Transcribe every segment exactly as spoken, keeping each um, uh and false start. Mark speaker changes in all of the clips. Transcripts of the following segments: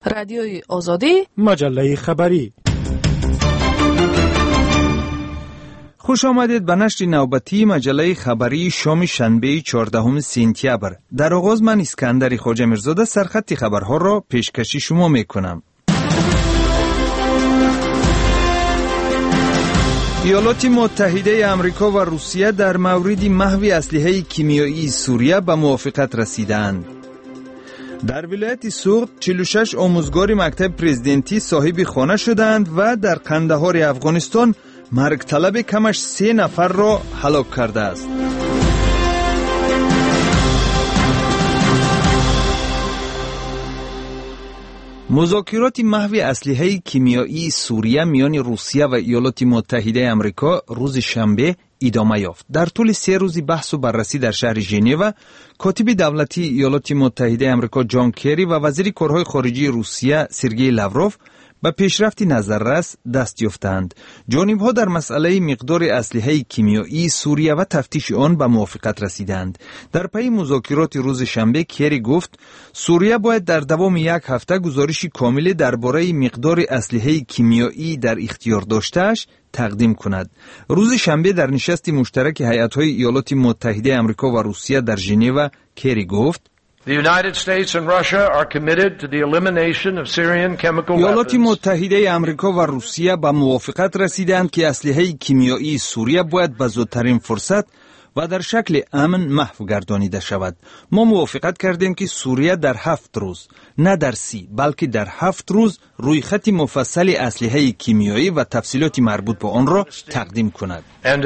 Speaker 1: رادیوی آزادی،
Speaker 2: مجله خبری. خوش آمدید به نشر نوبتی مجله خبری شام شنبه چهاردهم سپتامبر. در آغاز من اسکندر خواجه میرزاده سرخط خبرها را پیشکشی شما میکنم. ایالات متحده آمریکا و روسیه در مورد محو اسلحه کیمیایی سوریه به موافقت رسیدند. در ولایت سوغد چهل و شش آموزگار مکتب پرزیدنتی صاحب خانه شدند و در قندهار افغانستان مرگ طلب کمش سه نفر را هلاک کرده است. مذاکرات محو اسلحه کیمیایی سوریه میان روسیه و ایالات متحده آمریکا روز شنبه ادامه یافت. در طول سه روزی بحث و بررسی در شهر ژنو، کاتب دولتی ایالات متحده آمریکا جان کری و وزیر کارهای خارجه روسیه سرگئی لاوروف به پیشرفتی نظررس دست یافتند. جانب‌ها در مسئله مقدار اسلحه کیمیایی سوریه و تفتیش آن به موافقت رسیدند. در پی مذاکرات روز شنبه کری گفت سوریه باید در دوام یک هفته گزارشی کامل درباره مقدار اسلحه کیمیایی در اختیار داشته‌اش تقدیم کند. روز شنبه در نشست مشترک هیئت‌های ایالات متحده آمریکا و روسیه در ژنو کری گفت ایالات متحده آمریکا و روسیه به موافقت رسیدند که اسلحه کیمیایی سوریه باید به زودترین فرصت و در شکل امن محو گردانیده شود. ما موافقت کردیم که سوریه در هفت روز، نه در سی، بلکه در هفت روز روی خط مفصل اسلحه کیمیایی و تفصیلات مربوط به آن را تقدیم کند.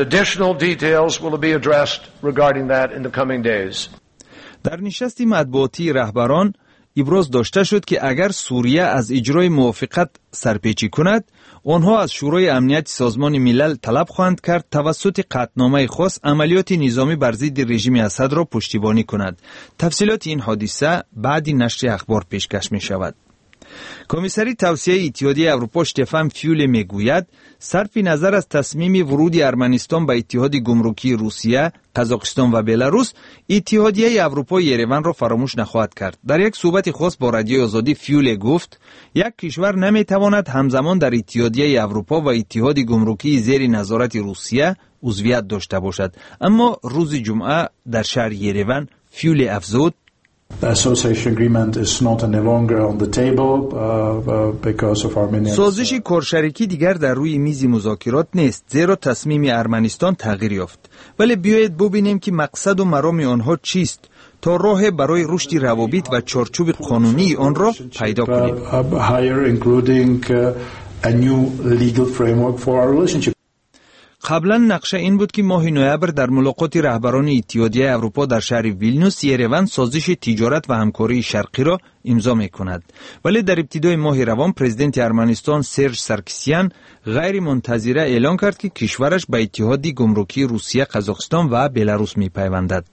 Speaker 2: در نشست مطبوعاتی رهبران ابراز داشته شد که اگر سوریه از اجرای موافقت سرپیچی کند، آنها از شورای امنیت سازمان ملل طلب خواهند کرد توسط قطعنامه خاص عملیات نظامی بر ضد رژیم اسد را پشتیبانی کند. تفصیلات این حادثه بعد نشر اخبار پیشکش می شود. کمیسری توسعه اتحادیه اروپا شتفان فیوله میگوید صرف نظر از تصمیم ورود ارمنستان به اتحاد گمرکی روسیه، قزاقستان و بلاروس، اتحادیه اروپا یریون را فراموش نخواهد کرد. در یک صحبت خاص با رادیوی آزادی فیوله گفت یک کشور نمیتواند همزمان در اتحادیه اروپا و اتحاد گمرکی زیر نظارت روسیه عضویت داشته باشد. اما روز جمعه در شهر یریون فیوله افزود
Speaker 3: The association agreement is not any longer on the table uh, uh, because of Armenia's...
Speaker 2: سازش کارشریکی دیگر در روی میز مذاکرات نیست، زیرا تصمیم ارمنستان تغییر یافت. ولی بیایید ببینیم که مقصد و مرام آنها چیست تا راه برای رشد روابط و چارچوب قانونی آن را پیدا کنیم.
Speaker 3: Higher including uh, a new legal framework for our relationship.
Speaker 2: قبلا نقشه این بود که ماه نوامبر در ملاقات رهبران اتحادیه اروپا در شهر ویلنیوس یریون سازش تجارت و همکاری شرقی را امضا می‌کند. ولی در ابتدای ماه روان پرزیدنت ارمنستان سرژ سارکسیان غیر منتظره اعلان کرد که کشورش به اتحاد گمرکی روسیه، قزاقستان و بلاروس می‌پیوندد.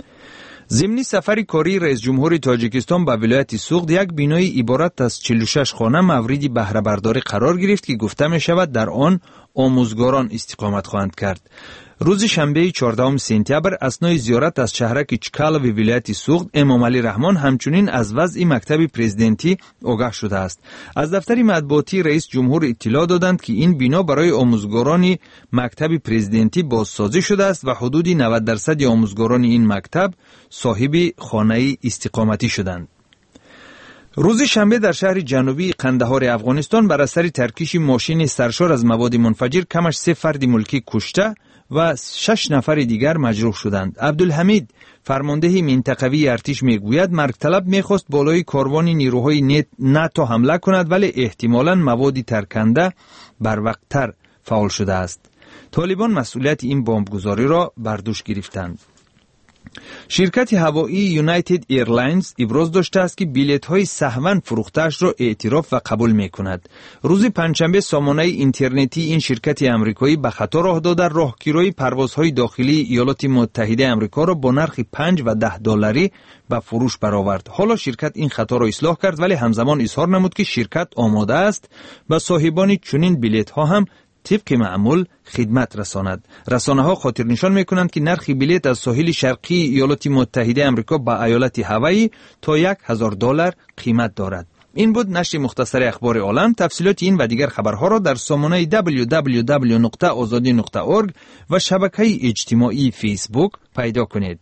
Speaker 2: ضمن سفر کاری رئیس جمهور تاجیکستان به ولایت سوغد یک بینای عبارت از چهل و شش خانه مورد بهره برداری قرار گرفت که گفته می شود در آن آموزگاران استقامت خواهند کرد. روز شنبه چهاردهم سپتامبر اثنای زیارت از شهرک چکالا و ولایت سوغد امام علی رحمان همچنین از وضع مکتب پرزیدنتی آگاه شده است. از دفتر مطبوعاتی رئیس جمهور اطلاع دادند که این بنا برای آموزگاران مکتب پرزیدنتی بازسازی شده است و حدود نود درصد آموزگاران این مکتب صاحب خانه استقامتی شدند. روز شنبه در شهر جنوبی قندهار افغانستان بر اثر ترکیش ماشین سرشار از مواد منفجر کمش سه فرد ملکی کشته و شش نفر دیگر مجروح شدند. عبدالحمید فرمانده منطقوی ارتش میگوید مرگ طلب میخواست بالای کاروان نیروهای ناتو حمله کند ولی احتمالاً مواد ترکنده بر وقتتر فعال شده است. طالبان مسئولیت این بمبگذاری را بر دوش گرفتند. شرکت هوایی یونایتد ایرلاینز ابراز داشته است که بلیط‌های سهواً فروخته‌اش را اعتراف و قبول می‌کند. روز پنجشنبه سامانه اینترنتی این شرکت آمریکایی به خطا راه داده راهگیری پروازهای داخلی ایالات متحده آمریکا را با نرخ پنج و ده دلاری به فروش برآورد. حالا شرکت این خطا را اصلاح کرد ولی همزمان اظهار نمود که شرکت آماده است و صاحبان چنین بلیط‌ها هم طبق معمول خدمت رساند. رسانه‌ها خاطر نشان می‌کنند که نرخ بلیط از ساحل شرقی ایالات متحده آمریکا به ایالت هاوایی تا یک هزار دلار قیمت دارد. این بود نشر مختصر اخبار عالم. تفصیلات این و دیگر خبرها را در سامانه دبلیو دبلیو دبلیو نقطه آزادی نقطه اورگ و شبکه اجتماعی فیسبوک پیدا کنید.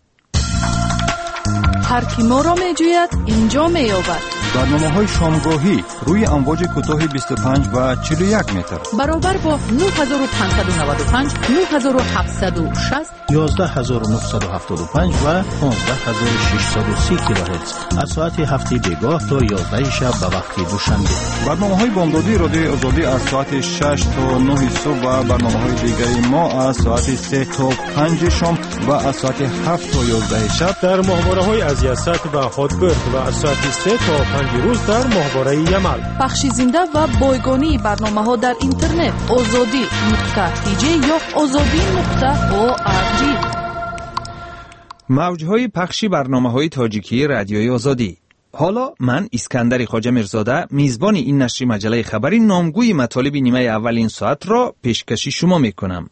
Speaker 1: هر کی ما را می جوید اینجا می یابد.
Speaker 4: برنامه‌های شامگاهی روی امواج کوتاه بیست و پنج و چهل و یک متر
Speaker 1: برابر با نه هزار و پانصد و نود و پنج، نه هزار و هفتصد و شصت،
Speaker 5: یازده هزار و نهصد و هفتاد و پنج و پانزده هزار و ششصد و سی کیلوهرتز از ساعت هفت بیگاه تا یازده شب به وقت دوشنبه.
Speaker 4: برنامه‌های بامدادی رادیو آزادی از ساعت شش تا نه صبح و برنامه‌های دیگری ما از ساعت سه تا پنج شام و از ساعت هفت تا یازده شب
Speaker 6: در ماهواره‌های از یاست و هاتبرد و از ساعت سه تا پنج روز در ماهواره یمل.
Speaker 1: پخش زنده و بایگانی برنامه‌ها در اینترنت آزادی نقطه تی جی یا آزادی نقطه او آر جی.
Speaker 2: موج‌های پخش برنامه‌های تاجیکی رادیوی آزادی. حالا من اسکندر خواجه میرزاده میزبان این نشر مجله خبری نامگوی مطالب نیمه اول این ساعت را پیشکشی شما میکنم.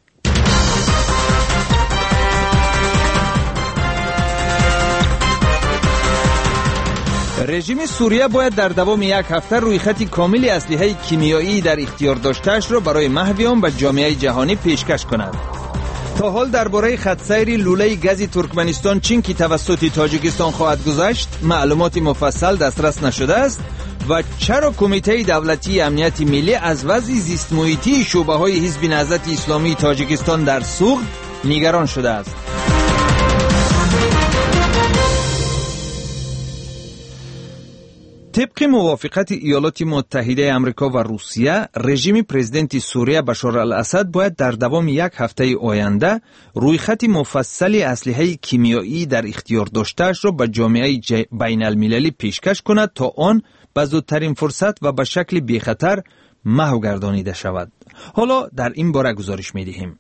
Speaker 2: رژیم سوریه باید در دوام یک هفته رویخط کامل اسلحه کیمیایی در اختیار داشته‌اش را برای محو آن به جامعه جهانی پیشکش کند. تا حال درباره خط سیر لوله گاز ترکمنستان چین که توسط تاجیکستان خواهد گذشت معلومات مفصل دسترس نشده است و چرا کمیته دولتی امنیت ملی از وضع زیست محیطی شعبه‌های حزب نهضت اسلامی تاجیکستان در سوغد نگران شده است. طبق موافقت ایالات متحده آمریکا و روسیه، رژیم پرزیدنت سوریه بشار الاسد باید در دوام یک هفته آینده رویخط مفصلی اسلحه کیمیایی در اختیار داشته‌اش را به جامعه بین المللی پیشکش کند تا آن به زودترین فرصت و به شکل بی‌خطر محو گردانیده شود. حالا در این باره گزارش می‌دهیم.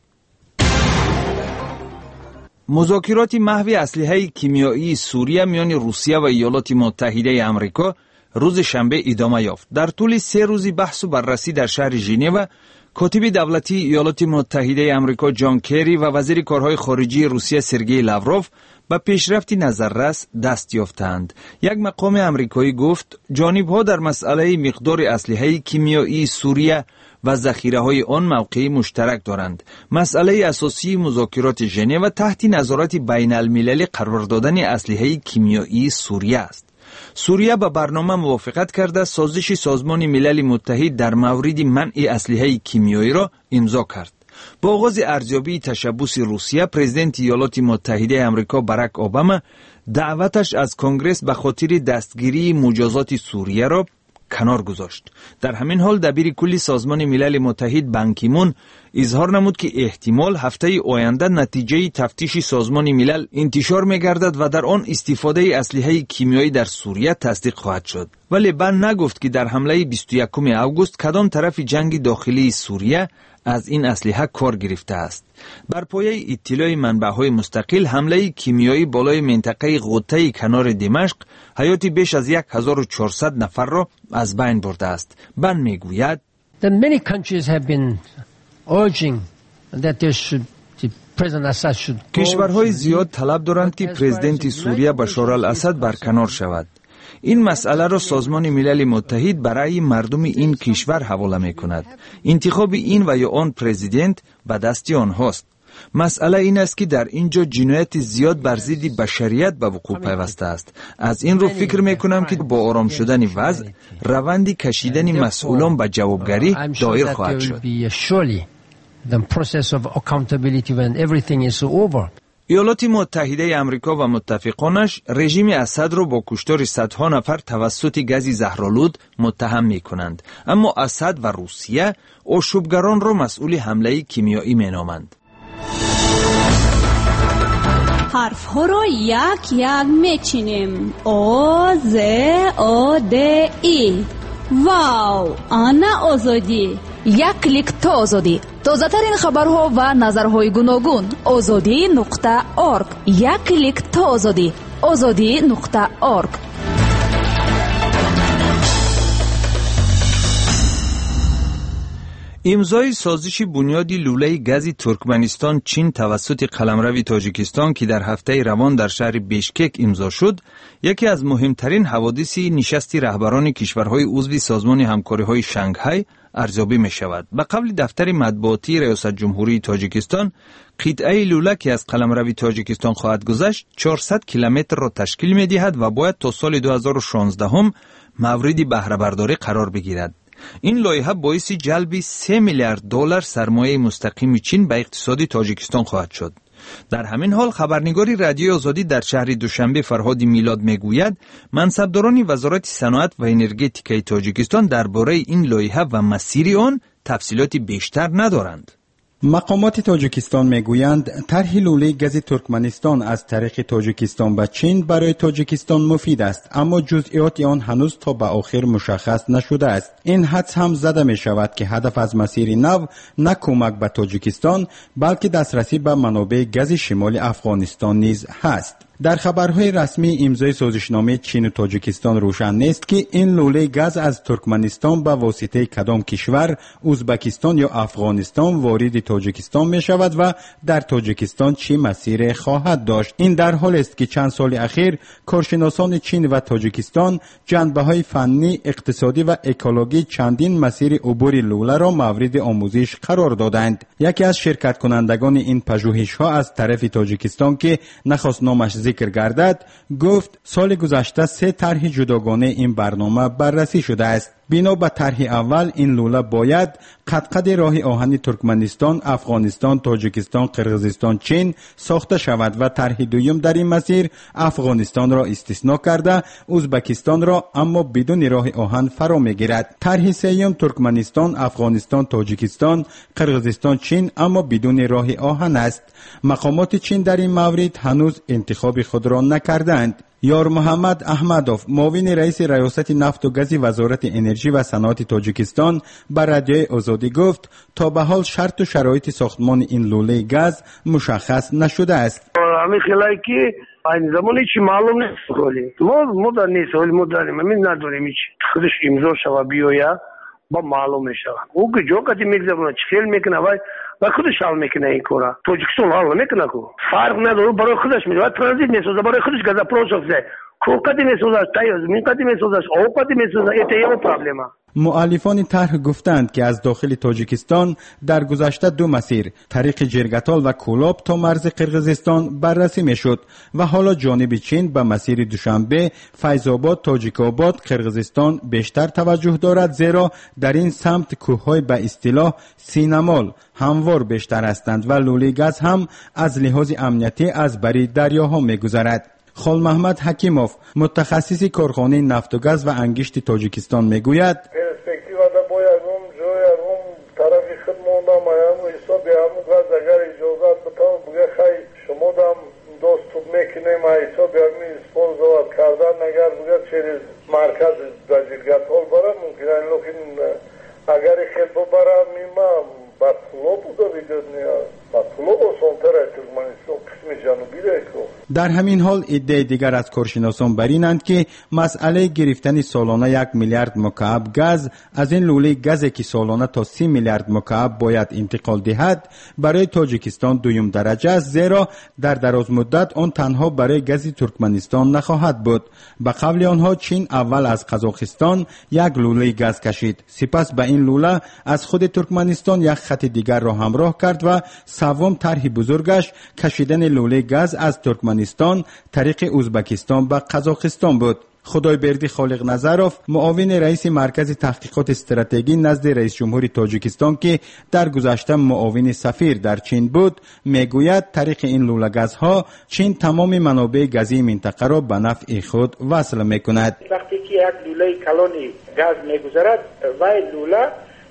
Speaker 2: مذاکرات محو اسلحه کیمیایی سوریه میان روسیه و ایالات متحده آمریکا روز شنبه ادامه یافت. در طول سه روزی بحث و بررسی در شهر ژنو، کاتب دولتی ایالات متحده آمریکا جان کری و وزیر کارهای خارجی روسیه سرگئی لاوروف به پیشرفتی نظررس دست یافتند. یک مقام آمریکایی گفت جانب‌ها در مسئله مقدار اسلحه کیمیایی سوریه و ذخیره‌های آن موقعی مشترک دارند. مسئله اساسی مذاکرات ژنو تحت نظارت بین المللی قرار دادن اسلحه کیمیایی سوریه است. سوریه به برنامه موافقت کرده سازش سازمان ملل متحد در مورد منع اسلحه کیمیایی را امضا کرد. با آغاز ارزیابی تشبث روسیه، پرزیدنت ایالات متحده آمریکا باراک اوباما دعوتش از کنگره به خاطر دستگیری مجازات سوریه را کنار گذاشت. در همین حال دبیر کل سازمان ملل متحد بان کی مون اظهار نمود که احتمال هفته آینده نتیجه تفتیش سازمان ملل انتشار می‌گردد و در آن استفاده اسلحه کیمیایی در سوریه تصدیق خواهد شد. ولی بان نگفت که در حمله بیست و یکم اوگوست کدام طرف جنگ داخلی سوریه از این اسلحه کار گرفته است. بر پایه اطلاع منبع‌های مستقل، حمله کیمیایی بالای منطقه غوطه کنار دمشق حیات بیش از هزار و چهارصد نفر را از بین برده است. بن میگوید
Speaker 7: That many countries have been urging that there should
Speaker 2: کشورهای زیاد طلب دارند که پرزیدنت سوریه بشار الاسد برکنار شود. این مسئله را سازمان ملل متحد برای مردم این کشور حواله می کند. انتخاب این و یا آن پرزیدنت به دست آنهاست. مسئله این است که در اینجا جنایت زیاد بر ضد بشریت به وقوع پیوسته است. از این رو فکر می کنم که با آرام شدن وضع روند کشیدن مسئولان به جوابگری دایر خواهد شد. ایالات متحده آمریکا و متفقانش رژیم اسد را با کشتار صدها نفر توسط گاز زهرآلود متهم می کنند، اما اسد و روسیه آشوبگران را مسئول حمله کیمیایی می نامند.
Speaker 8: حرف ها را یک یک می چینیم. او ز او د ای. واو، آنا آزادی.
Speaker 1: یک کلیک تا آزادی. تازه ترین خبرها و نظرهای گوناگون. آزادی نقطه اورگ. یک کلیک تا آزادی. آزادی نقطه اورگ.
Speaker 2: امضای سازش بنیادی لوله گازی ترکمنستان چین توسط قلمرو تاجیکستان که در هفته روان در شهر بیشکک امضا شد، یکی از مهمترین حوادث نشست رهبران کشورهای عضو سازمان همکاری‌های شانگهای ارزیابی می شود. به قول دفتر مطبوعاتی ریاست جمهوری تاجیکستان، قطعه لوله که از قلمرو تاجیکستان خواهد گذشت چهارصد کیلومتر را تشکیل می دهد و باید تا سال دو هزار و شانزده هم مورد بهره برداری قرار بگیرد. این لایحه باعث جلب سه میلیارد دلار سرمایه مستقیم چین به اقتصاد تاجیکستان خواهد شد. در همین حال خبرنگاری رادیوی آزادی در شهر دوشنبه فرهاد میلاد میگوید منصبداران وزارت صنعت و انرژتیک تاجیکستان درباره این لایحه و مسیر آن تفصیلات بیشتر ندارند.
Speaker 9: مقامات تاجیکستان میگویند طرح لوله گاز ترکمنستان از طریق تاجیکستان به چین برای تاجیکستان مفید است، اما جزئیات آن هنوز تا به آخر مشخص نشده است. این حدس هم زده می شود که هدف از مسیر نو نه کمک به تاجیکستان بلکه دسترسی به منابع گاز شمال افغانستان نیز هست. در خبرهای رسمی امضای سازشنامه چین و تاجیکستان روشن نیست که این لوله گاز از ترکمنستان به واسطه کدام کشور، ازبکستان یا افغانستان وارد تاجیکستان می شود و در تاجیکستان چه مسیر خواهد داشت. این در حال است که چند سال اخیر کارشناسان چین و تاجیکستان جنبه‌های فنی، اقتصادی و اکولوژی چندین مسیر عبور لوله را مورد آموزش قرار دادند. یکی از شرکت کنندگان این پژوهش‌ها از طرف تاجیکستان که نخواست نامش ذکر گردد گفت سال گذشته سه طرح جداگانه این برنامه بررسی شده است. بنا به طرح اول این لوله باید قد قد راه آهن ترکمنستان، افغانستان، تاجیکستان، قرغیزستان، چین ساخته شود و طرح دوم در این مسیر افغانستان را استثنا کرده ازبکستان را اما بدون راه آهن فرا میگیرد. طرح سوم ترکمنستان، افغانستان، تاجیکستان، قرغیزستان، چین اما بدون راه آهن است. مقامات چین در این مورد هنوز انتخاب خود را نکردند. یار محمد احمدوف، معاون رئیس ریاست نفت و گاز وزارت انرژی و صنعت تاجیکستان، بر رادیوی آزادی گفت تا به حال شرط و شرایط ساختمان این لوله گاز مشخص نشده است.
Speaker 10: همین خیلی که این زمانی چی معلوم نیست خالی ما مدر نیست ولی مدریم همین نداریم هیچ خودش امضا شود بیاید با معلوم میشه. او که جو کتی میگذارونه چی خیل میکنه و خودش حال میکنه این کارا. تاجیکستان حال نمیکنه کو فرق نداره برای خودش میده و ترانزیت میسازه برای خودش گاز پروسس کو کتی میسازه تایز می کتی میسازه او کتی میسازه ایت یه پرابلمه.
Speaker 9: مؤلفان طرح گفتند که از داخل تاجیکستان در گذشته دو مسیر طریق جرگتال و کولاب تا مرز قرغیزستان بررسی میشد و حالا جانب چین به مسیر دوشنبه، فیض‌آباد، تاجیک‌آباد، قرغیزستان بیشتر توجه دارد، زیرا در این سمت کوههای به اصطلاح سینمال هموار بیشتر هستند و لوله گاز هم از لحاظ امنیتی از بری دریاها میگذرد. خال محمد حکیموف، متخصص کارخانه نفت و گاز و انگشت تاجیکستان میگوید
Speaker 11: پرسپکتیو دا باید اون جای اون طرفی خود موندم ایم و حساب همون گاز اگر اجازت بتام بگه خیلی شما دام دوست میکنیم حساب همین اسپونزوات کردن اگر بگه چیز مرکز داجیگت هول برم ممکنه لیکن اگر خیلی ببرم میمم با پولو بوده بیدد نیاز با پولو با سلطر ترکمنستان قسم جنوبی رایکو.
Speaker 9: در همین حال ایده دیگر از کارشناسان بر اینند که مسئله گرفتن سالانه یک میلیارد مکعب گاز از این لوله گازی که سالانه تا سی میلیارد مکعب باید انتقال دهد برای تاجیکستان دویم درجه است، زیرا در دراز مدت آن تنها برای گاز ترکمنستان نخواهد بود. به قول آنها چین اول از قزاقستان یک لوله گاز کشید، سپس به این لوله از خود ترکمنستان یک خط دیگر را همراه کرد و سوم طرح بزرگش کشیدن لوله گاز از ترکمنستان طریق ازبکستان به قزاقستان بود. خدایبردی خالق نظروف، معاون رئیس مرکز تحقیقات استراتژی نزد رئیس جمهور تاجیکستان که در گذشته معاون سفیر در چین بود، میگوید طریق این لوله گازها چین تمام منابع گازی منطقه را به نفع خود وصل میکند.
Speaker 12: وقتی که یک لوله کلونی گاز میگذرد و لوله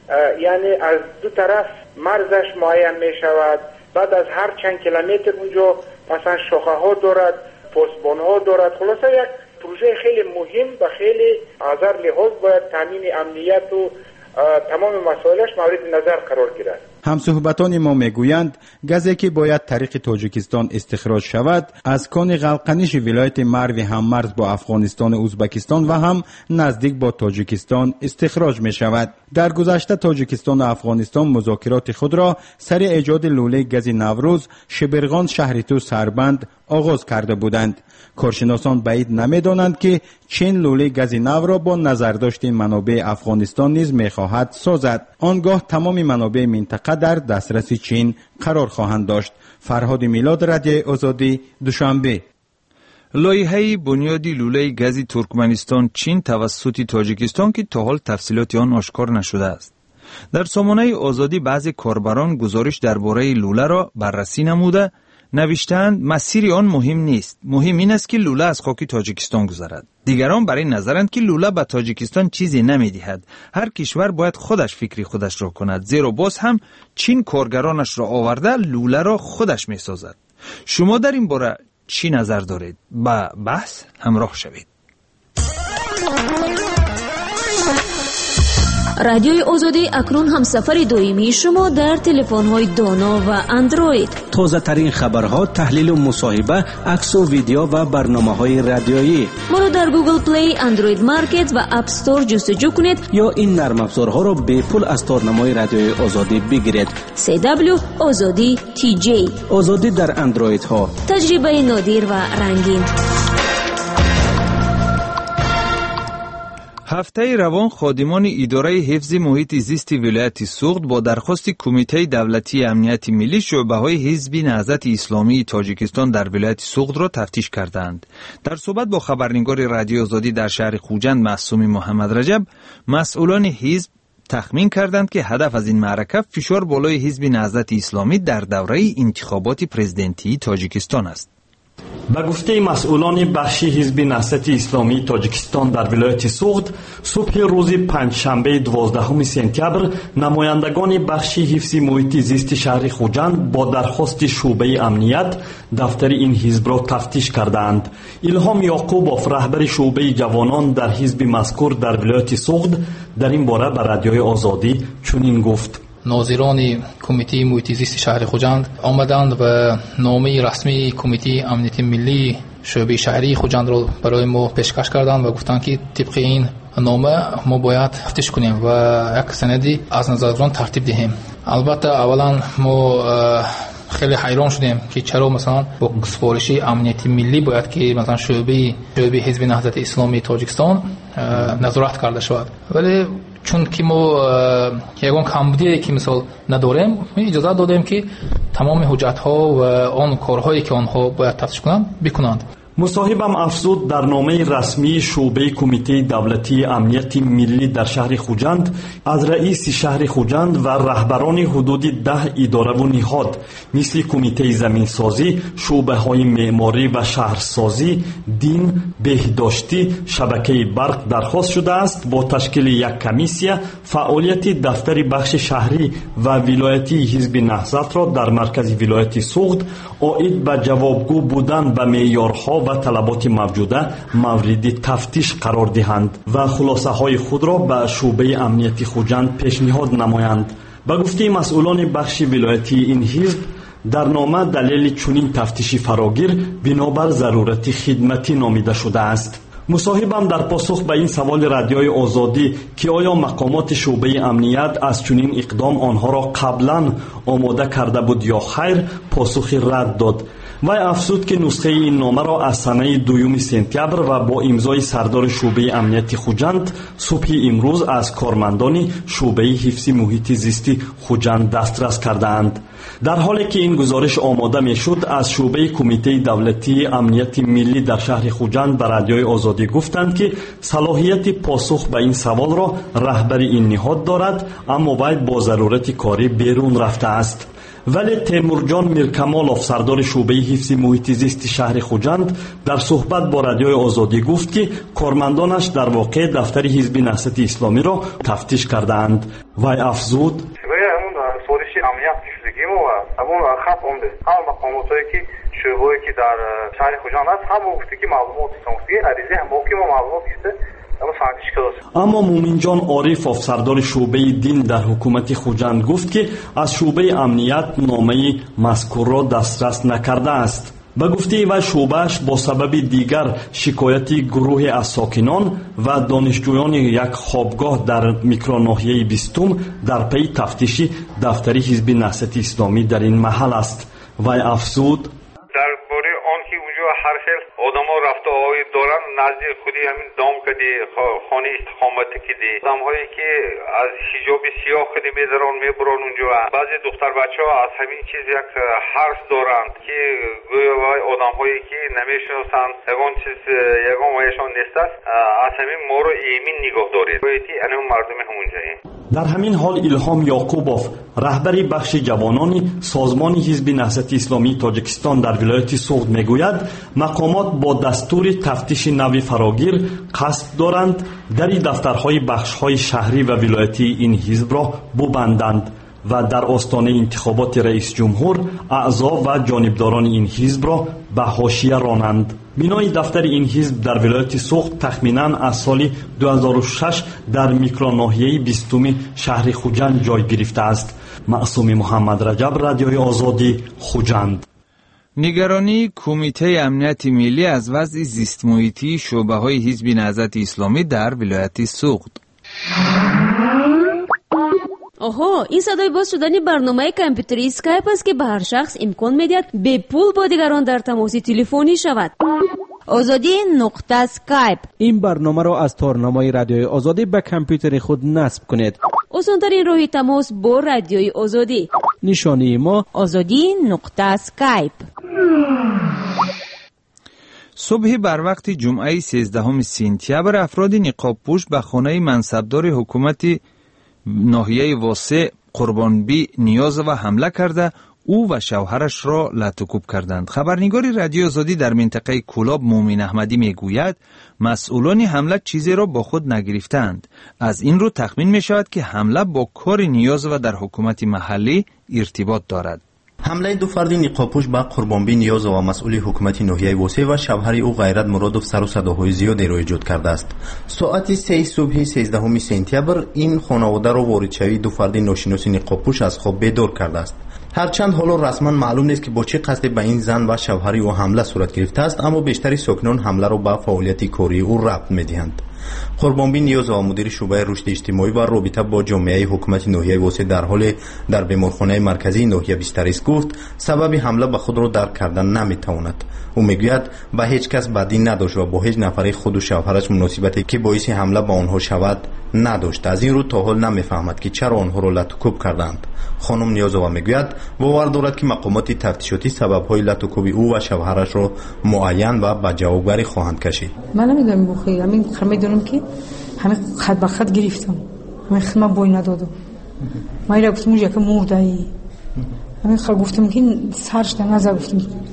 Speaker 12: یعنی از دو طرف مرزش معین می شود، بعد از هر چند کیلومتر اونجا مثلا شاخه ها دارد، پستبان ها دارد. خلاصه یک پروژه خیلی مهم و خیلی از هر لحاظ باید تامین امنیت و تمام مسائلش مورد نظر قرار گیرد.
Speaker 9: همصحبتان ما میگویند گازی که باید طریق تاجیکستان استخراج شود از کان غلقنیش ولایت مرو هممرز با افغانستان و ازبکستان و هم نزدیک با تاجیکستان استخراج می شود. در گذشته تاجیکستان و افغانستان مذاکرات خود را سر ایجاد لوله گاز نوروز شبرغان شهریتو سربند آغاز کرده بودند. کارشناسان بعید نمی‌دانند که چین لوله گاز نو را با نظرداشت منابع افغانستان نیز می‌خواهد سازد. آنگاه تمام منابع منطقه در دسترس چین قرار خواهند داشت. فرهاد میلاد، رادیوی آزادی، دوشنبه.
Speaker 2: لایحه بنیادی لوله گاز ترکمنستان چین توسط تاجیکستان که تا حال تفصیلات آن آشکار نشده است. در سامانه آزادی بعضی کاربران گزارش درباره لوله را بررسی نموده نوشتند مسیر آن مهم نیست، مهم این است که لوله از خاک تاجیکستان گذرد. دیگران برای نظرند که لوله به تاجیکستان چیزی نمیدهد، هر کشور باید خودش فکری خودش را کند، زیرا باز هم چین کارگرانش را آورده لوله را خودش میسازد. شما در این باره چی نظر دارید؟ با بحث همراه شوید.
Speaker 13: رادیوی آزادی اکنون هم سفر دائمی شما در تلفن‌های دانا و اندروید.
Speaker 5: تازه ترین خبرها، تحلیل و مصاحبه، عکس و ویدیو و برنامه‌های رادیویی.
Speaker 13: ما رو در گوگل پلی، اندروید مارکت و اپ استور جستجو کنید
Speaker 5: یا این نرم افزارها رو به پول از تارنمای رادیوی آزادی بگیرید.
Speaker 13: سی دبلیو آزادی تی جی.
Speaker 5: آزادی در اندروید ها.
Speaker 13: تجربه نادر و رنگین.
Speaker 2: هفته روان خادمان اداره حفظ محیط زیست ولایت سوغد با درخواست کمیته دولتی امنیت ملی شعبه‌های حزب نهضت اسلامی تاجیکستان در ولایت سوغد را تفتیش کردند. در صحبت با خبرنگار رادیو آزادی در شهر خوجند معصوم محمد رجب، مسئولان حزب تخمین کردند که هدف از این معرکه فشار بالای حزب نهضت اسلامی در دوره انتخابات پرزیدنتی تاجیکستان است.
Speaker 14: به گفته مسئولان بخش حزب نهضت اسلامی تاجیکستان در ولایت سوغد، صبح روز پنجشنبه دوازدهم سپتامبر نمایندگان بخش حفظ محیط زیست شهر خوجند با درخواست شعبه امنیت دفتر این حزب را تفتیش کردند. الهام یعقوبوف، رهبر شعبه جوانان در حزب مذکور در ولایت سوغد، در این باره به رادیوی آزادی چنین گفت:
Speaker 15: ناظران کمیته محیط زیست شهر خوجند آمدند و نامه رسمی کمیته امنیت ملی شعبه شهری خوجند را برای ما پیشکش کردند و گفتند که طبق این نامه ما باید تفتیش کنیم و یک سندی از نظرگزاران ترتیب دهیم. البته اولا ما خیلی حیران شدیم که چرا مثلا با سفارش امنیت ملی باید که مثلا شعبه شعبه حزب نهضت اسلامی تاجیکستان نظارت کرده شود، ولی چون که ما یگان کمبودی که مثال نداریم، اجازه دادیم که تمام حجت ها و آن کارهایی که آنها باید تفتیش کنند بکنند.
Speaker 14: مصاحبم افزود در نامه رسمی شعبه کمیته دولتی امنیت ملی در شهر خوجند از رئیس شهر خوجند و رهبران حدود ده اداره و نهاد مثل کمیته زمینسازی، شعبه های معماری و شهرسازی، دین، بهداشتی، شبکه برق درخواست شده است با تشکیل یک کمیسیه فعالیت دفتر بخش شهری و ولایتی حزب نهضت را در مرکز ولایت سوغد عاید به جوابگو بودن به معیارها و طلبات موجوده مورد تفتیش قرار دهند و خلاصه های خود را به شعبه امنیتی خوجند پیشنهاد نمایند. به گفته مسئولان بخش ولایتی این حزب، در نامه دلیل چنین تفتیشی فراگیر بنابر ضرورت خدمتی نامیده شده است. مصاحبم در پاسخ به این سوال رادیوی آزادی که آیا مقامات شعبه امنیت از چنین اقدام آنها را قبلا آماده کرده بود یا خیر، پاسخی رد داد. وی افزود که نسخه این نامه را از سنه دوم سپتامبر و با امضای سردار شعبه امنیت خوجند صبح امروز از کارمندان شعبه حفظ محیط زیستی خوجند دسترس کردند. در حالی که این گزارش آماده می شد، از شعبه کمیته دولتی امنیت ملی در شهر خوجند به رادیوی آزادی گفتند که صلاحیت پاسخ به این سوال را رهبر این نهاد دارد، اما وی با ضرورت کاری بیرون رفته است. ولی تیمورجان میرکمالوف، سردار شعبه حفظ محیط زیست شهر خوجند، در صحبت با رادیوی آزادی گفت که کارمندانش در واقع دفتر حزب نهضت اسلامی را تفتیش کردند. وی افزود:
Speaker 16: همون خط اونده هر مقاماتی که شعبه‌ای که در شهر خوجند است هم گفته که معلومات سانسی عریضه هم باقی ما معلومات است اما سانتیش کلاس
Speaker 14: اما مومنجان عارف افسردار شعبه دین در حکومت خوجند گفت که از شعبه امنیت نامه مذکور را دسترس نکرده است. به گفته و شعبهش با سبب دیگر شکایتی گروه از ساکنان و دانشجویان یک خوابگاه در میکروناحیه بیستم در پی تفتیش دفتر حزب نهضت اسلامی در این محل است. و افزود
Speaker 16: درباره آن که اونجا هر خیل آدما رفت و آمد دارن، نزدیک خودی همین دام کدی خانه استقامت کدی آدم هایی که از حجاب سیاه کدی میذارن میبرن اونجا. بعضی دختر بچه ها از همین چیز یک حرف دارند که گویا آدم هایی که نمیشناسند یگان چیز یگان وایشان نیست است، از همین ما رو ایمین نگاه دارید بایدی انو مردم همونجایی.
Speaker 14: در همین حال الهام یعقوبوف رهبری بخش جوانان سازمان حزب نهضت اسلامی تاجیکستان در ولایت سوغد میگوید مقامات با دستور تفتیش نو فراگیر قصد دارند در دفترهای بخشهای شهری و ولایتی این حزب را ببندند و در آستانه انتخابات رئیس جمهور اعضا و جانبداران این حزب را به حاشیه رانند. بنای دفتر این حزب در ولایت سوغد تخمینا از سال دو هزار و شش در میکروناحیه بیستم شهر خوجند جای گرفته است. معصوم محمد رجب، رادیوی آزادی، خوجند.
Speaker 2: نگرانی کمیته امنیت ملی از وضع زیست محیطی شعبه‌های حزب نهضت اسلامی در ولایت سوغد.
Speaker 13: آها، این صدای باز شدن برنامه کامپیوتری اسکایپ است که به هر شخص امکان میدهد به پول با دیگران در تماس تلفنی شود. آزادی نقطه اسکایپ.
Speaker 17: این برنامه را از تارنمای رادیوی آزادی به کامپیوتر خود نصب کنید.
Speaker 13: آسان‌ترین راه تماس با رادیوی آزادی.
Speaker 17: نشانی ما
Speaker 13: آزادی نقطه اسکایپ.
Speaker 2: صبح بر وقت جمعه سیزدهم سپتامبر افراد نقاب پوش به خانه منصبدار حکومت ناحیه واسع قربانبی نیاز و حمله کرده او و شوهرش را لطوکوب کردند. خبرنگار رادیو آزادی در منطقه کولاب مومن احمدی میگوید مسئولان حمله چیزی را با خود نگرفتند. از این رو تخمین می شود که حمله با کار نیاز و در حکومت محلی ارتباط دارد.
Speaker 18: حمله دو فرد نقابپوش به قربانبی نیاز و مسئول حکومت ناحیه واسع و شوهر او غیرت مرادوف سر و صداهای زیادی را ایجاد کرده است. ساعت سه صبح سیزدهم سپتامبر این خانواده را واردشوی دو فرد ناشناس نقابپوش از خواب بیدار کرده است. هرچند حالا رسما معلوم نیست که با چه قصدی به این زن و شوهر او حمله صورت گرفته است، اما بیشتری ساکنان حمله را به فعالیت کاری او ربط می‌دهند. قربانبی نیاز و مدیر شعبه رشد اجتماعی و رابطه با جامعه حکومت ناحیه واسع در حال در بیمارخانه مرکزی ناحیه بیست است گفت سبب حمله به خود را درک کردن نمیتواند. او میگوید به هیچ کس بدی نداشت و با هیچ نفر خود و شوهرش مناسبتی که باعث حمله به آنها شود نداشت. از این رو تا حال نمیفهمد که چرا آنها را لطوکوب کردند. خانم نیازова میگوید باور دارد که مقامات تفتیشاتی سبب‌های لطوکوب او و شوهرش را معین و به جوابگری خواهند کشید.
Speaker 19: من نمیدونم بخیر، همین میدونم که همه خط به خط گرفتم، همه خدمه بوی ندادم. من ایرا گفتم اونجا که مرده ای همین خیلی گفتم که سرش در نظر گفتم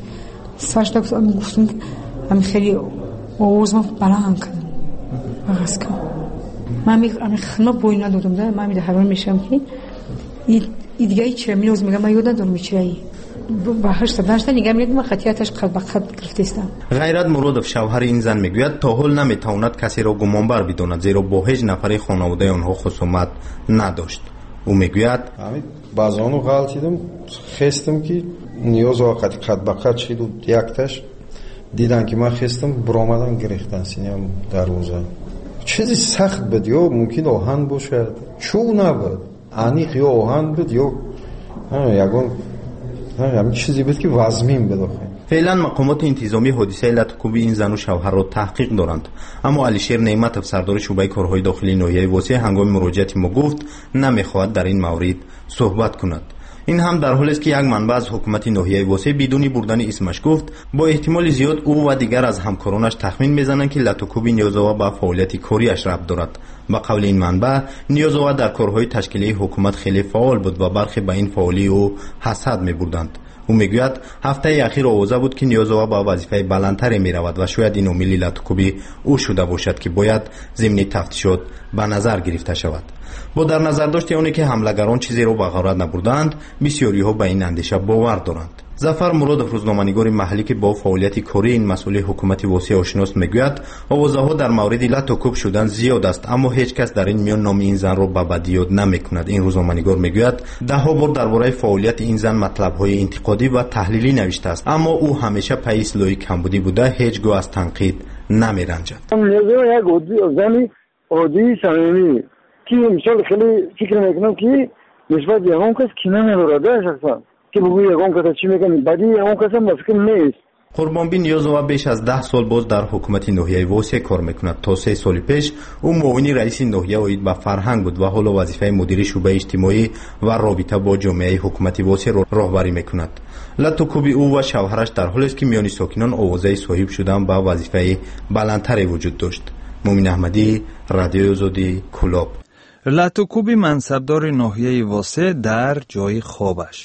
Speaker 19: سرش در گفتم همین خیلی آوازم بلند کردم بغز کردم. من همین خدمه بوی ندادم ده. من میده حیوان میشم که این دیگه ای چرا میروز میگم من یاد ندارم چرا ای با هشت داشتن نگم میگم خطیاتش خط به خط گرفته استم.
Speaker 18: غیرت مرادوف شوهر این زن میگوید تا حال نمیتواند کسی را گمانبر بداند زیرا با هیچ نفری خانواده آنها خصومت نداشت. او میگوید
Speaker 20: همین بعضانو غلطیدم خستم که نیاز وقتی خط به خط شد و یکتاش دیدن که من خستم برآمدن گرفتن سینم دروازه. چیزی سخت بود یا ممکن آهن باشه چو نبود انیق یا آهن بود یا یگان همین چیزی بود که وزمین بداخل.
Speaker 18: فعلا مقامات انتظامی حادثه لطوکوب این زن و شوهر را تحقیق دارند، اما علیشیر نعمتов سردار شعبه کارهای داخلی ناحیه واسع هنگام مراجعت ما گفت نمیخواهد در این مورد صحبت کند. این هم در حالی است که یک منبع از حکومت ناحیه واسع بدون بردن اسمش گفت با احتمال زیاد او و دیگر از همکارانش تخمین میزنند که لطوکوب نیازова به فعالیت کاریش ربط دارد. با قول این منبع نیازова در کارهای تشکیلی حکومت خیلی فعال بود و برخی به این فعالی او حسد می‌بردند. او میگوید هفته اخیر آوازه بود که نیازова با وظیفه بلندتری میرود و شاید این عامل لطوکوبی او شده باشد که باید ضمن تفتیشات به نظر گرفته شود. با در نظر داشت اونی که حملگران چیزی را به غارت نبردند، بسیاری ها به این اندیشه باور دارند. зафар муродов, рӯзноманигори маҳаллӣ ки бо фаъолияти кории ин масъули ҳукумати восеъ ошиност, мегӯяд овозаҳо дар мавриди лату кӯб шудан зиёд аст, аммо ҳеҷ кас дар ин миён номи ин занро ба бадӣ ёд намекунад. ин рӯзноманигор мегӯяд даҳҳо бор дар бораи фаъолияти ин зан матлабҳои интиқодӣ ва таҳлилӣ навиштааст, аммо ӯ ҳамеша паи ислоҳи камбудӣ буда ҳеҷ гоҳ аз танқид намеранҷад.
Speaker 11: як зани оддии самимӣ ки мисол хеле фикр мекунам ки нисбат ба ягон кас кина надорад шахсан ки бугӯ ягон каса чӣ мекунад баъди ягон каса ба фикр нест.
Speaker 18: қурбонбин Ниёзова беш аз даҳ сол боз дар ҳукумати ноҳияи Восеъ кор мекунад. То се соли пеш ӯ муовини раиси ноҳия оид ба фарҳанг буд ва ҳоло вазифаи мудири шӯъбаи иҷтимоӣ ва робита бо ҷомеаи ҳукумати Восеъро роҳбарӣ мекунад. латукуби ӯ ва шавҳараш дар ҳолест ки миёни сокинон овозаи соҳиб шудан ба вазифаи баландтаре вуҷуд дошт. мумин аҳмадӣ, радиои озодӣ, Кӯлоб.
Speaker 2: латукуби мансабдори ноҳияи Восеъ дар ҷойи хобаш.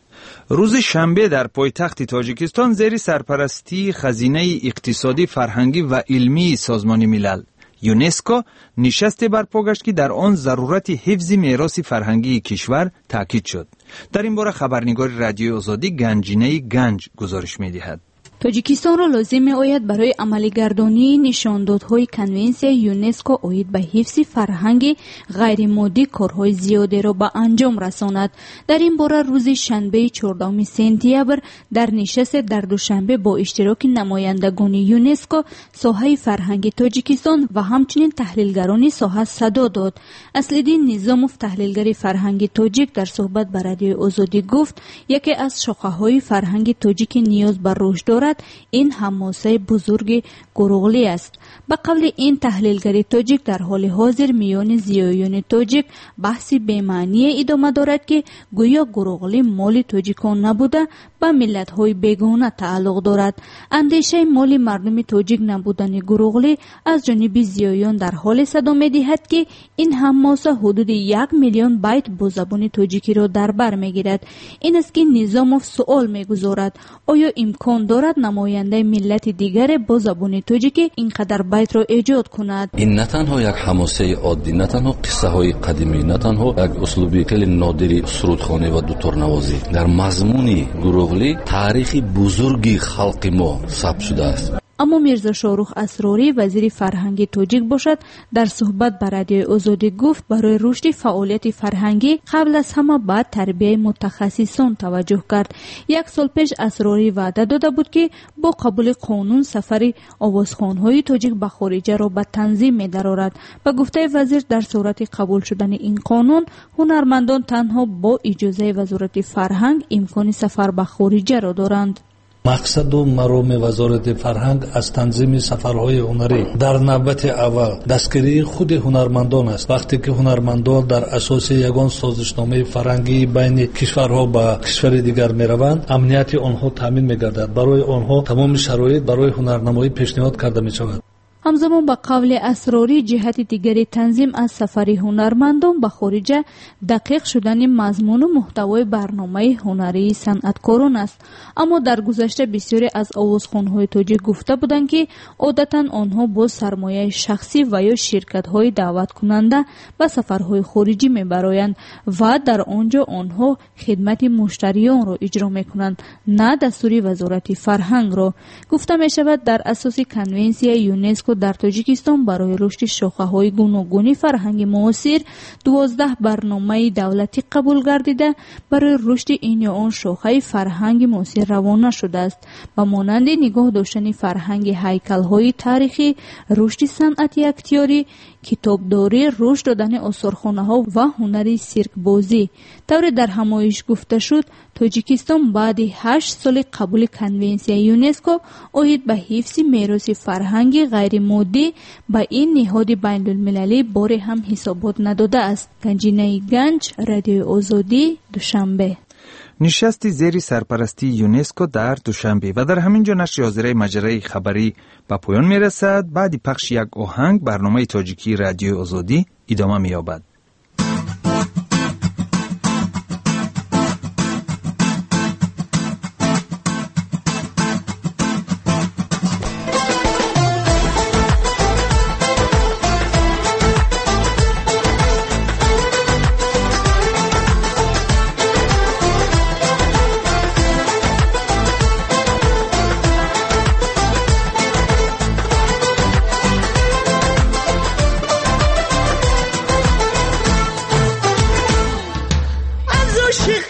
Speaker 2: рӯзи шанбе дар пойтахти тоҷикистон зери сарпарастии хазинаи иқтисодӣ, фарҳангӣ ва илмии созмони милал ЮНЕСКО нишасте барпо гашт ки дар он зарурати ҳифзи мероси фарҳангии кишвар таъкид шуд. дар ин бора хабарнигори радиои озодӣ Ганҷинаи Ганҷ гузориш медиҳад.
Speaker 1: тоҷикистонро лозим меояд барои амалигардонии нишондодҳои конвенсияи ЮНЕСКО оид ба ҳифзи фарҳанги ғайримоддӣ корҳои зиёдеро ба анҷом расонад. дар ин бора рӯзи шанбеи чордахуми сентябр дар нишасте дар душанбе бо иштироки намояндагони ЮНЕСКО соҳаи фарҳанги тоҷикистон ва ҳамчунин таҳлилгарони соҳа садо дод. Аслиддин Низомов, таҳлилгари фарҳанги тоҷик, дар суҳбат ба радиои озодӣ гуфт, яке аз шохаҳои фарҳанги тоҷики ниёз ба рушд дорад, ин ҳамосаи бузурги гуруғлӣ аст. ба қавли ин таҳлилгари тоҷик, дар ҳоли ҳозир миёни зиёёни тоҷик баҳси бемаъние идома дорад ки гӯё гуруғлӣ моли тоҷикон набуда ба миллатҳои бегона тааллуқ дорад. андешаи моли мардуми тоҷик набудани гуруғлӣ аз ҷониби зиёён дар ҳоле садо медиҳад ки ин ҳамоса ҳудуди як миллион байт бо забони тоҷикиро дар бар мегирад. ин аст ки Низомов суол мегузорад: оё имкон дорад намояндаи миллати дигаре бо забони тоҷикӣ ин қадар байтро эҷод кунад?
Speaker 21: ин на танҳо як ҳамосаи оддӣ, на танҳо қиссаҳои қадимӣ, на танҳо як услуби хеле нодири сурудхонӣ ва дуторнавозӣ, дар мазмуни гуруғлӣ таърихи бузурги халқи мо сабт шудааст.
Speaker 1: аммо Мирзо Шорух Асрорӣ, вазири фарҳанги тоҷик бошад, дар суҳбат ба радиои озодӣ гуфт, барои рушди фаъолияти фарҳангӣ қабл аз ҳама ба тарбияи мутахассисон таваҷҷӯҳ кард. як сол пеш Асрорӣ ваъда дода буд ки бо қабули қонун сафари овозхонҳои тоҷик ба хориҷаро ба танзим медарорад. ба гуфтаи вазир, дар сурати қабул шудани ин қонун, ҳунармандон танҳо бо иҷозаи вазорати фарҳанг имкони сафар ба хориҷаро доранд.
Speaker 22: мақсаду мароми вазорати фарҳанг аз танзими сафарҳои ҳунарӣ дар навбати аввал дастгирии худи ҳунармандон аст. вақте ки ҳунармандон дар асоси ягон созишномаи фарҳангии байни кишварҳо ба кишвари дигар мераванд, амнияти онҳо таъмин мегардад. барои онҳо тамоми шароит барои ҳунарнамоӣ пешниҳод карда мешавад.
Speaker 1: ҳамзамон ба қавли Асрорӣ, ҷиҳати дигари танзим аз сафари ҳунармандон ба хориҷа дақиқ шудани мазмуну муҳтавои барномаи ҳунарии санъаткорон аст. аммо дар гузашта бисёре аз овозхонҳои тоҷик гуфта буданд ки одатан онҳо бо сармояи шахсӣ ва ё ширкатҳои даъваткунанда ба сафарҳои хориҷӣ мебароянд ва дар он ҷо онҳо хидмати муштариёнро иҷро мекунанд, на дастури вазорати фарҳангро. гуфта мешавад, дар асоси конвенсияи ЮНЕСКО дар тоҷикистон барои рушди шохаҳои гуногуни фарҳанги муосир дувоздаҳ барномаи давлатӣ қабул гардида, барои рушди ин ё он шохаи фарҳанги муосир равона шудааст. ба монанди нигоҳ доштани фарҳанги ҳайкалҳои таърихӣ, рушди санъати актёрӣ, китобдорӣ, рушд додани осорхонаҳо ва ҳунари сиркбозӣ. тавре дар ҳамоиш гуфта шуд, тоҷикистон баъди ҳашт соли қабули конвенсияи ЮНЕСКО оид ба ҳифзи мероси фарҳанги ғайримоддӣ ба ин ниҳоди байнулмилалӣ боре ҳам ҳисобот надодааст. Ганҷинаи Ганҷ, радиои озодӣ, Душанбе.
Speaker 2: нишасти зери сарпарастии ЮНЕСКО дар душанбе. ва дар ҳамин ҷо нашри ҳозираи маҷраи хабарӣ ба поён мерасад. баъди пахши як оҳанг, барномаи тоҷикии радиои озодӣ идома меёбад.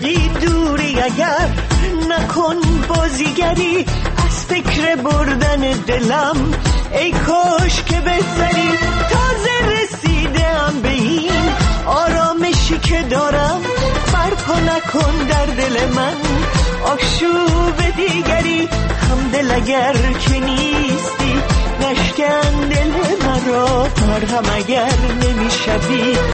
Speaker 3: وقتی دوری اگر نکن بازیگری از فکر بردن دلم ای کاش که بهتری تازه رسیدم به این آرامشی که دارم برپا نکن در دل من آشوب دیگری همدل اگر که نیستی نشکن دل مرا مرهم اگر نمیشوی